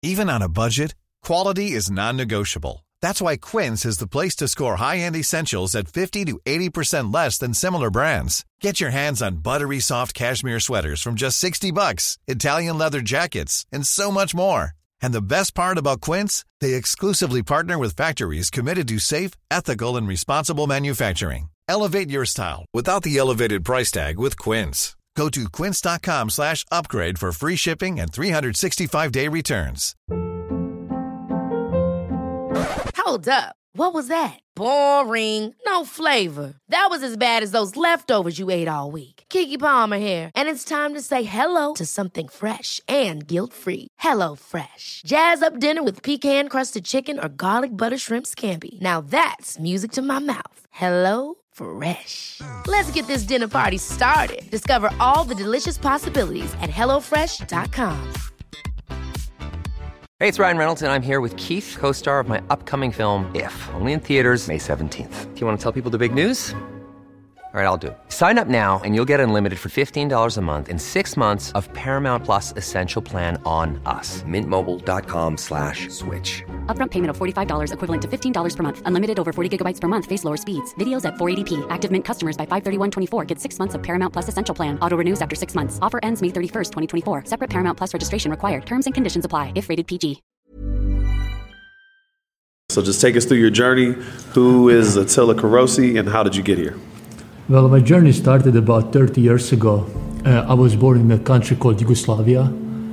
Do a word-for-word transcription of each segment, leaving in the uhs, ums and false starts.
Even on a budget, quality is non-negotiable. That's why Quince is the place to score high-end essentials at fifty to eighty percent less than similar brands. Get your hands on buttery soft cashmere sweaters from just sixty bucks, Italian leather jackets, and so much more. And the best part about Quince, they exclusively partner with factories committed to safe, ethical, and responsible manufacturing. Elevate your style without the elevated price tag with Quince. Go to quince.com slash upgrade for free shipping and three sixty-five day returns. Hold up. What was that? Boring. No flavor. That was as bad as those leftovers you ate all week. Keke Palmer here, and it's time to say hello to something fresh and guilt-free. Hello Fresh. Jazz up dinner with pecan-crusted chicken or garlic butter shrimp scampi. Now that's music to my mouth. Hello Fresh. Let's get this dinner party started. Discover all the delicious possibilities at hello fresh dot com. Hey, it's Ryan Reynolds, and I'm here with Keith, co-star of my upcoming film, If, only in theaters May seventeenth. Do you want to tell people the big news? All right, I'll do it. Sign up now and you'll get unlimited for fifteen dollars a month and six months of Paramount Plus Essential Plan on us. Mint Mobile dot com slash switch. Upfront payment of forty-five dollars equivalent to fifteen dollars per month. Unlimited over forty gigabytes per month. Face lower speeds. Videos at four eighty p. Active Mint customers by five thirty-one twenty-four get six months of Paramount Plus Essential Plan. Auto renews after six months. Offer ends May thirty-first, twenty twenty-four. Separate Paramount Plus registration required. Terms and conditions apply if rated P G. So just take us through your journey. Who is Attila Carosi and how did you get here? Well, my journey started about thirty years ago. Uh, I was born in a country called Yugoslavia,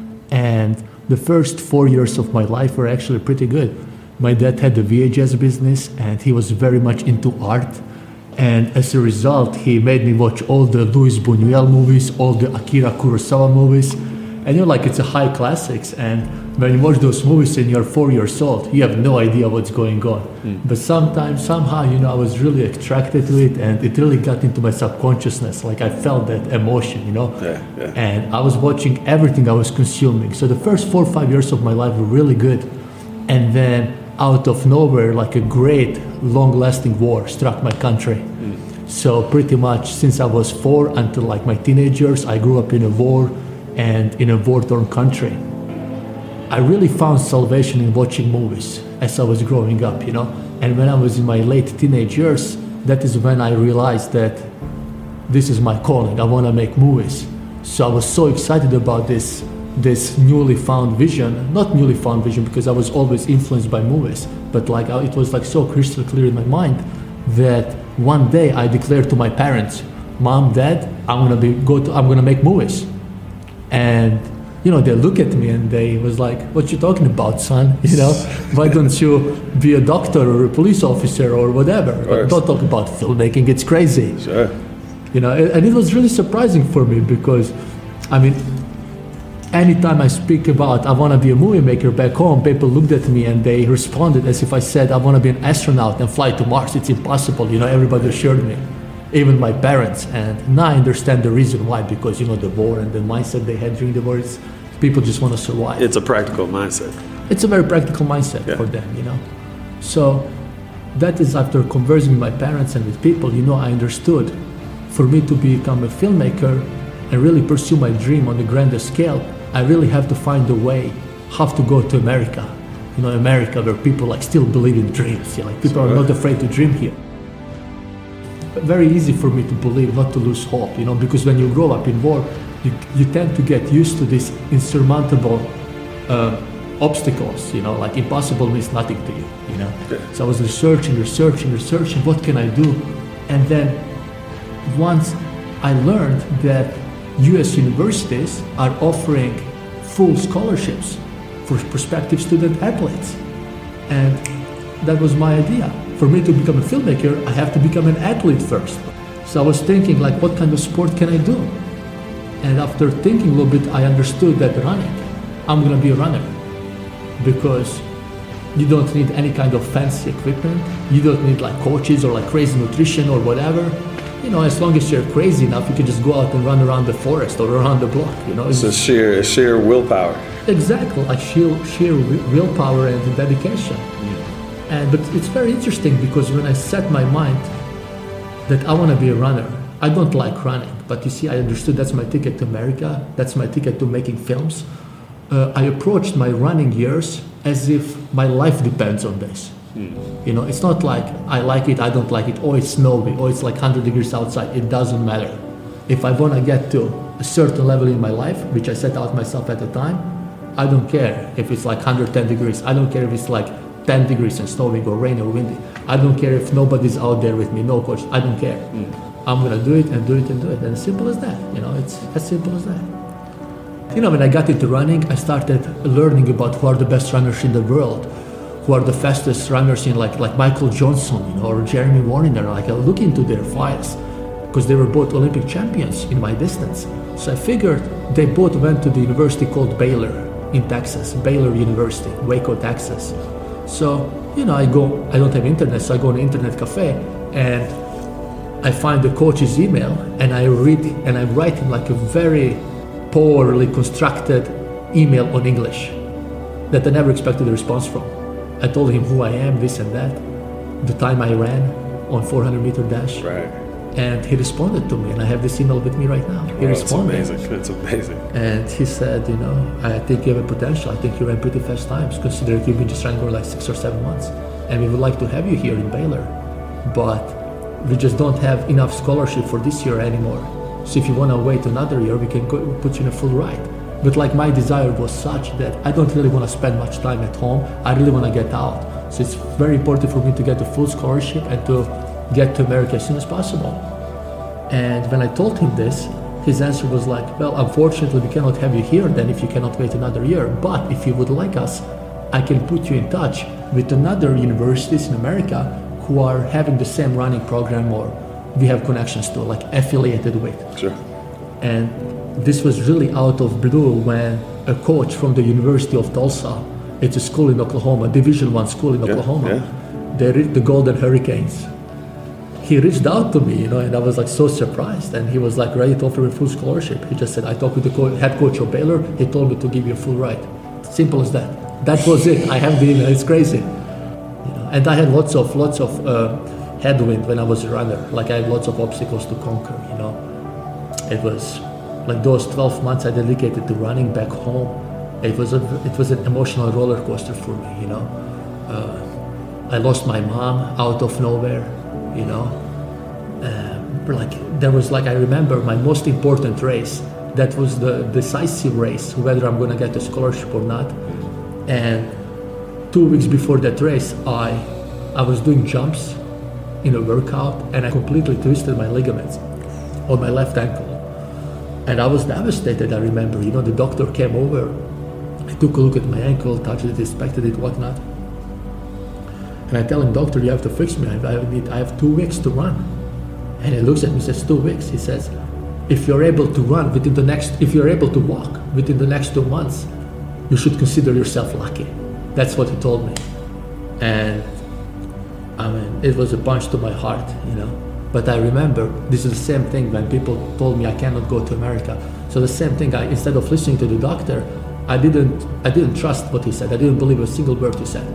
and the first four years of my life were actually pretty good. My dad had a V H S business, and he was very much into art. And as a result, he made me watch all the Luis Buñuel movies, all the Akira Kurosawa movies. And you know, like it's a high classics. And when you watch those movies and you're four years old, you have no idea what's going on. Mm. But sometimes, somehow, you know, I was really attracted to it, and it really got into my subconsciousness. Like I felt that emotion, you know. Yeah, yeah. And I was watching everything I was consuming. So the first four or five years of my life were really good. And then out of nowhere, like a great, long-lasting war struck my country. Mm. So pretty much since I was four until like my teenage years, I grew up in a war and in a war-torn country. I really found salvation in watching movies as I was growing up, you know. And when I was in my late teenage years, that is when I realized that this is my calling. I want to make movies. So I was so excited about this this newly found vision, not newly found vision because I was always influenced by movies, but like it was like so crystal clear in my mind that one day I declared to my parents, Mom, Dad, I'm gonna be go to I'm gonna make movies. And you know, they look at me and they was like, what you talking about, son? You know, why don't you be a doctor or a police officer or whatever? Don't talk about filmmaking, it's crazy. Sure. You know, and it was really surprising for me because, I mean, anytime I speak about I want to be a movie maker back home, people looked at me and they responded as if I said I want to be an astronaut and fly to Mars. It's impossible. You know, everybody assured me, even my parents. And now I understand the reason why, because, you know, the war and the mindset they had during the war, it's, people just want to survive. It's a practical mindset. It's a very practical mindset yeah. for them, you know. So that is after conversing with my parents and with people, you know, I understood for me to become a filmmaker and really pursue my dream on a grander scale, I really have to find a way how to go to America. You know, America where people like still believe in dreams. Yeah, like people sure. are not afraid to dream here. But very easy for me to believe, not to lose hope, you know, because when you grow up in war, you, you tend to get used to these insurmountable uh, obstacles, you know, like impossible means nothing to you, you know. Yeah. So I was researching, researching, researching, what can I do? And then once I learned that U S universities are offering full scholarships for prospective student athletes. And that was my idea. For me to become a filmmaker, I have to become an athlete first. So I was thinking, like, what kind of sport can I do? And after thinking a little bit, I understood that running, I'm gonna be a runner. Because you don't need any kind of fancy equipment. You don't need like coaches or like crazy nutrition or whatever. You know, as long as you're crazy enough, you can just go out and run around the forest or around the block, you know. It's a sheer, sheer willpower. Exactly, like sheer, sheer willpower and dedication. Mm. And but it's very interesting because when I set my mind that I want to be a runner, I don't like running, but you see, I understood that's my ticket to America, that's my ticket to making films. uh, I approached my running years as if my life depends on this. Mm. You know, it's not like I like it, I don't like it, or it's snowy, or it's like one hundred degrees outside. It doesn't matter. If I want to get to a certain level in my life, which I set out myself at the time, I don't care if it's like one hundred ten degrees. I don't care if it's like ten degrees and snowing or rain or windy. I don't care if nobody's out there with me, no coach. I don't care. Mm. I'm gonna do it and do it and do it. And as simple as that. You know, it's as simple as that. You know, when I got into running, I started learning about who are the best runners in the world, who are the fastest runners in like like Michael Johnson, you know, or Jeremy Warner. Like I look into their files because they were both Olympic champions in my distance. So I figured they both went to the university called Baylor in Texas, Baylor University, Waco, Texas. So, you know, I go, I don't have internet, so I go to an internet cafe and I find the coach's email and I read it and I write him like a very poorly constructed email on English that I never expected a response from. I told him who I am, this and that, the time I ran on four hundred meter dash. Right. And he responded to me, and I have this email with me right now. He oh, responded. It's amazing. It's amazing. And he said, you know, I think you have a potential. I think you ran pretty fast times, considering you've been just running for like six or seven months. And we would like to have you here in Baylor, but we just don't have enough scholarship for this year anymore. So if you want to wait another year, we can go, put you in a full ride. But like my desire was such that I don't really want to spend much time at home. I really want to get out. So it's very important for me to get a full scholarship and to get to America as soon as possible. And when I told him this, his answer was like, well, unfortunately, we cannot have you here then if you cannot wait another year. But if you would like us, I can put you in touch with another universities in America who are having the same running program or we have connections to, like affiliated with. Sure. And this was really out of blue when a coach from the University of Tulsa, it's a school in Oklahoma, Division One school in Oklahoma, yeah, yeah. They reached the Golden Hurricanes. He reached out to me, you know, and I was like so surprised. And he was like ready to offer me full scholarship. He just said, I talked with the co- head coach of Baylor. He told me to give you a full ride. Simple as that. That was it. I have the email. It's crazy. You know, and I had lots of lots of uh, headwind when I was a runner. Like I had lots of obstacles to conquer. You know, it was like those twelve months I dedicated to running back home. It was a it was an emotional roller coaster for me. You know, uh, I lost my mom out of nowhere. You know, uh, like there was like I remember my most important race. That was the decisive race, whether I'm going to get a scholarship or not. And two weeks before that race, I I was doing jumps in a workout, and I completely twisted my ligaments on my left ankle. And I was devastated. I remember, you know, the doctor came over. I took a look at my ankle, touched it, inspected it, whatnot. And I tell him, doctor, you have to fix me. I have, need, I have two weeks to run. And he looks at me and says, two weeks. He says, if you're able to run within the next, if you're able to walk within the next two months, you should consider yourself lucky. That's what he told me. And I mean, it was a punch to my heart, you know. But I remember, this is the same thing when people told me I cannot go to America. So the same thing, I, instead of listening to the doctor, I didn't, I didn't trust what he said. I didn't believe a single word he said.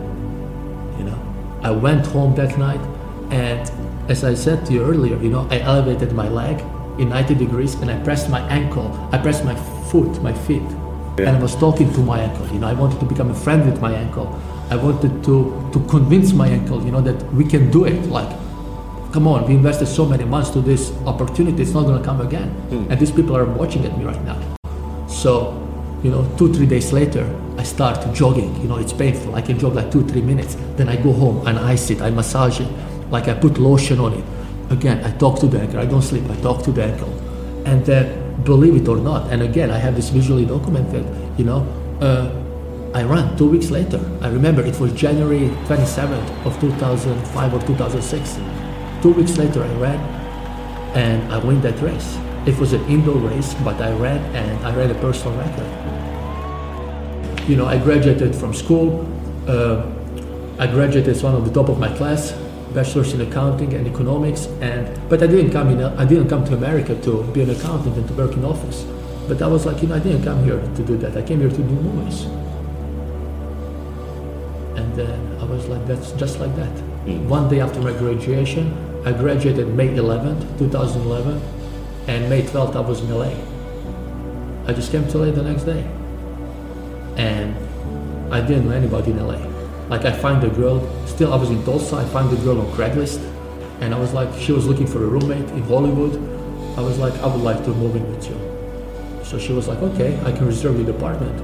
I went home that night, and as I said to you earlier, you know, I elevated my leg in ninety degrees, and I pressed my ankle, I pressed my foot, my feet, yeah. And I was talking to my ankle. You know, I wanted to become a friend with my ankle. I wanted to to convince my ankle, you know, that we can do it. Like, come on, we invested so many months to this opportunity; it's not going to come again. Mm. And these people are watching at me right now. So, you know, two, three days later, I start jogging. You know, it's painful. I can jog like two, three minutes. Then I go home and ice it. I massage it. Like I put lotion on it. Again, I talk to the ankle. I don't sleep. I talk to the ankle. And then, believe it or not, and again, I have this visually documented, you know, uh, I ran two weeks later. I remember it was January twenty-seventh of two thousand five or two thousand six. Two weeks later, I ran and I won that race. It was an indoor race, but I ran and I ran a personal record. You know, I graduated from school. Uh, I graduated as one of the top of my class, bachelor's in accounting and economics. And but I didn't come in. I didn't come to America to be an accountant and to work in office. But I was like, you know, I didn't come here to do that. I came here to do movies. And then I was like, that's just like that. Mm. One day after my graduation, I graduated May eleventh, two thousand eleven, and May twelfth I was in L A. I just came to L A the next day. and I didn't know anybody in L A. Like I find a girl, still I was in Tulsa, I find a girl on Craigslist, and I was like, she was looking for a roommate in Hollywood. I was like, I would like to move in with you. So she was like, okay, I can reserve you the apartment.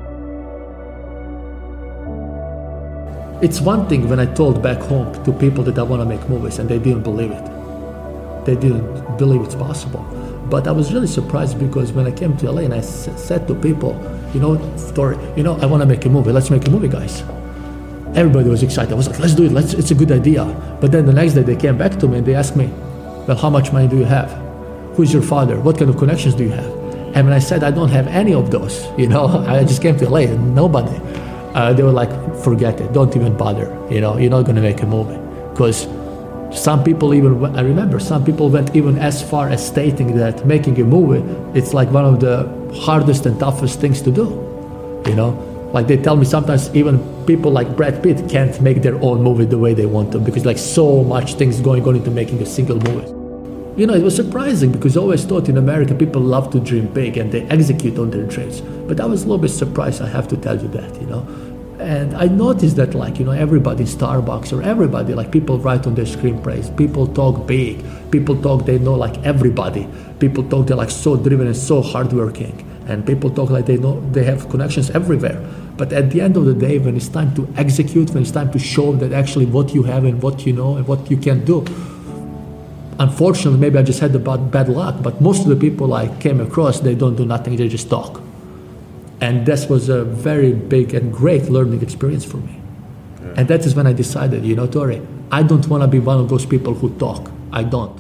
It's one thing when I told back home to people that I want to make movies and they didn't believe it. They didn't believe it's possible. But I was really surprised because when I came to L A and I s- said to people, you know, Tori, you know, I want to make a movie. Let's make a movie, guys. Everybody was excited. I was like, let's do it. Let's, it's a good idea. But then the next day they came back to me and they asked me, well, how much money do you have? Who's your father? What kind of connections do you have? And when I said I don't have any of those, you know, I just came to L A and nobody. Uh, they were like, forget it. Don't even bother. You know, you're not going to make a movie. Because some people even, I remember, some people went even as far as stating that making a movie, it's like one of the hardest and toughest things to do. You know, like they tell me sometimes even people like Brad Pitt can't make their own movie the way they want to because like so much things going on into making a single movie. You know, it was surprising because I always thought in America people love to dream big and they execute on their dreams. But I was a little bit surprised, I have to tell you that, you know. And I noticed that, like, you know, everybody in Starbucks or everybody, like, people write on their screenplays. People talk big. People talk they know, like, everybody. People talk they're, like, so driven and so hardworking. And people talk like they know they have connections everywhere. But at the end of the day, when it's time to execute, when it's time to show that actually what you have and what you know and what you can do, unfortunately, maybe I just had about bad luck, but most of the people I came across, they don't do nothing, they just talk. And this was a very big and great learning experience for me. Yeah. And that is when I decided, you know, Tori, I don't want to be one of those people who talk. I don't.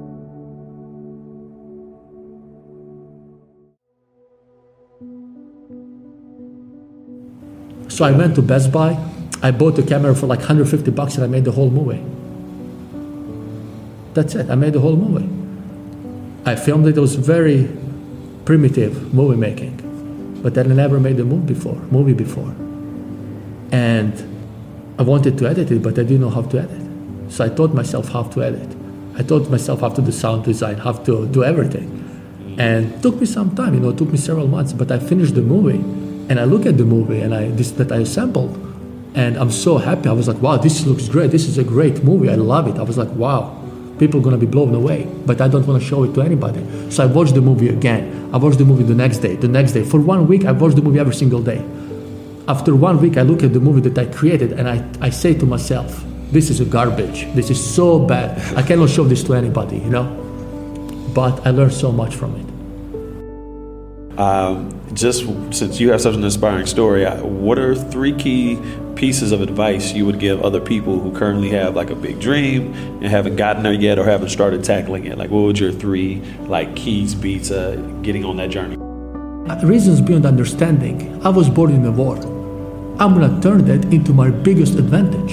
So I went to Best Buy, I bought a camera for like one hundred fifty bucks and I made the whole movie. That's it, I made the whole movie. I filmed it, it was very primitive movie making. But then I never made a movie before, movie before. And I wanted to edit it, but I didn't know how to edit. So I taught myself how to edit. I taught myself how to do sound design, how to do everything. And it took me some time, you know, it took me several months, but I finished the movie and I look at the movie and I this that I assembled and I'm so happy. I was like, wow, this looks great. This is a great movie. I love it. I was like, wow. People are going to be blown away, but I don't want to show it to anybody. So I watched the movie again. I watched the movie the next day, the next day. For one week, I watched the movie every single day. After one week, I look at the movie that I created and I, I say to myself, this is a garbage. This is so bad. I cannot show this to anybody, you know? But I learned so much from it. Um, just since you have such an inspiring story, what are three key pieces of advice you would give other people who currently have like a big dream and haven't gotten there yet or haven't started tackling it? Like, what would your three like keys be to getting on that journey? Reasons beyond understanding. I was born in a war. I'm gonna turn that into my biggest advantage.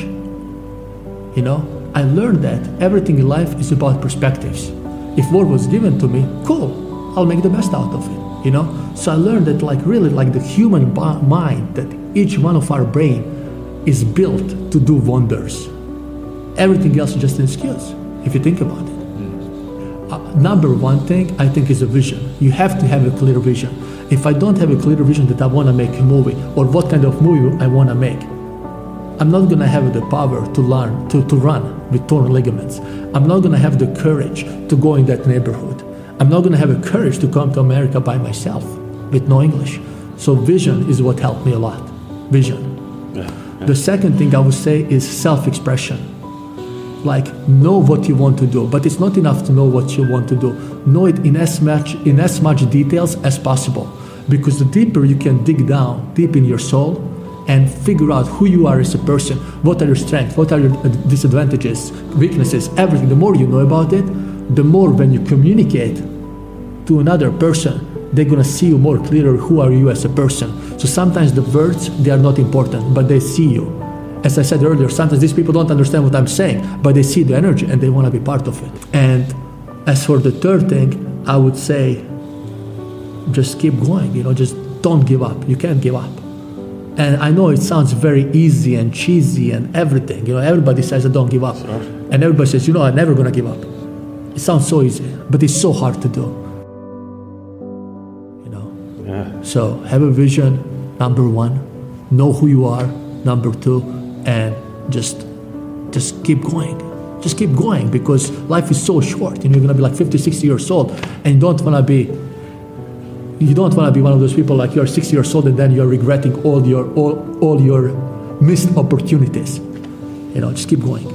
You know, I learned that everything in life is about perspectives. If war was given to me, cool, I'll make the best out of it, you know? So I learned that like really like the human mind, that each one of our brain is built to do wonders. Everything else is just an excuse, if you think about it. Mm. Uh, number one thing, I think, is a vision. You have to have a clear vision. If I don't have a clear vision that I want to make a movie, or what kind of movie I want to make, I'm not going to have the power to learn, to, to run with torn ligaments. I'm not going to have the courage to go in that neighborhood. I'm not going to have the courage to come to America by myself with no English. So vision is what helped me a lot. Vision. Yeah. The second thing I would say is self-expression. Like, know what you want to do, but it's not enough to know what you want to do. Know it in as much in as much details as possible, because the deeper you can dig down, deep in your soul, and figure out who you are as a person, what are your strengths, what are your disadvantages, weaknesses, everything. The more you know about it, the more when you communicate to another person, they're gonna see you more clearer who are you as a person. So sometimes the words, they are not important, but they see you. As I said earlier, sometimes these people don't understand what I'm saying, but they see the energy and they wanna be part of it. And as for the third thing, I would say, just keep going, you know, just don't give up. You can't give up. And I know it sounds very easy and cheesy and everything, you know, everybody says, don't give up. Sure. And everybody says, you know, I'm never gonna give up. It sounds so easy, but it's so hard to do. You know? Yeah. So have a vision, number one. Know who you are, number two. And just, just keep going. Just keep going, because life is so short. You know, you're gonna be like fifty, sixty years old, and you don't wanna be, you don't wanna be one of those people like you're sixty years old and then you're regretting all your, all, all your missed opportunities. You know, just keep going.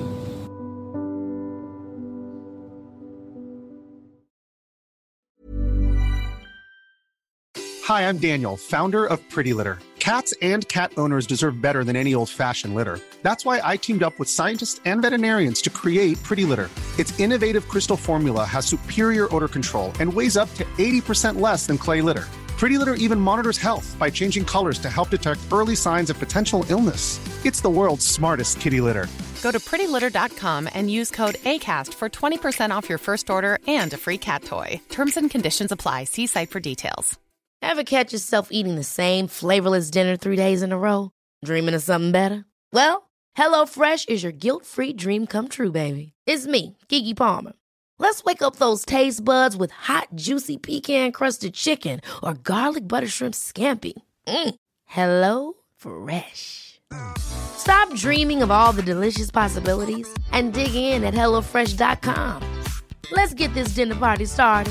Hi, I'm Daniel, founder of Pretty Litter. Cats and cat owners deserve better than any old-fashioned litter. That's why I teamed up with scientists and veterinarians to create Pretty Litter. Its innovative crystal formula has superior odor control and weighs up to eighty percent less than clay litter. Pretty Litter even monitors health by changing colors to help detect early signs of potential illness. It's the world's smartest kitty litter. Go to pretty litter dot com and use code ACAST for twenty percent off your first order and a free cat toy. Terms and conditions apply. See site for details. Ever catch yourself eating the same flavorless dinner three days in a row? Dreaming of something better? Well, HelloFresh is your guilt-free dream come true, baby. It's me, Keke Palmer. Let's wake up those taste buds with hot, juicy pecan-crusted chicken or garlic butter shrimp scampi. Mm. Hello Fresh. Stop dreaming of all the delicious possibilities and dig in at hello fresh dot com. Let's get this dinner party started.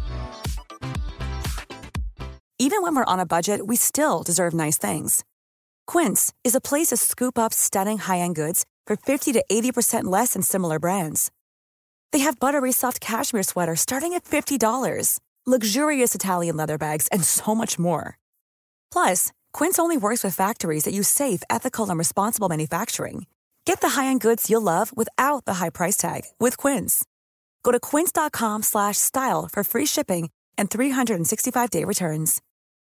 Even when we're on a budget, we still deserve nice things. Quince is a place to scoop up stunning high-end goods for fifty to eighty percent less than similar brands. They have buttery soft cashmere sweaters starting at fifty dollars, luxurious Italian leather bags, and so much more. Plus, Quince only works with factories that use safe, ethical, and responsible manufacturing. Get the high-end goods you'll love without the high price tag with Quince. Go to quince dot com slash style for free shipping and three sixty-five day returns.